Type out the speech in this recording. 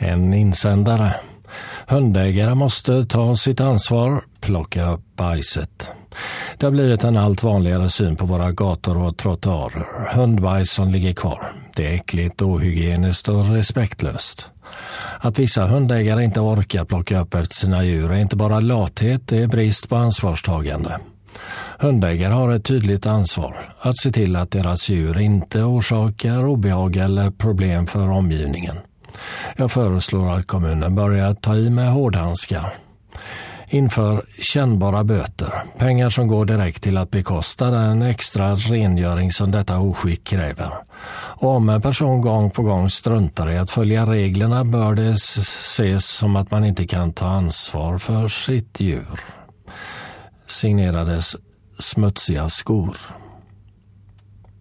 En insändare. Hundägare måste ta sitt ansvar, plocka upp bajset. Det har blivit en allt vanligare syn på våra gator och trottoarer. Hundbajs som ligger kvar. Det är äckligt, ohygieniskt och respektlöst. Att vissa hundägare inte orkar plocka upp efter sina djur är inte bara lathet, det är brist på ansvarstagande. Hundägare har ett tydligt ansvar att se till att deras djur inte orsakar obehag eller problem för omgivningen. Jag föreslår att kommunen börjar ta i med hårdhandskar. Inför kännbara böter, pengar som går direkt till att bekosta den extra rengöring som detta oskick kräver. Och om en person gång på gång struntar i att följa reglerna bör det ses som att man inte kan ta ansvar för sitt djur. Signerades Smutsiga skor.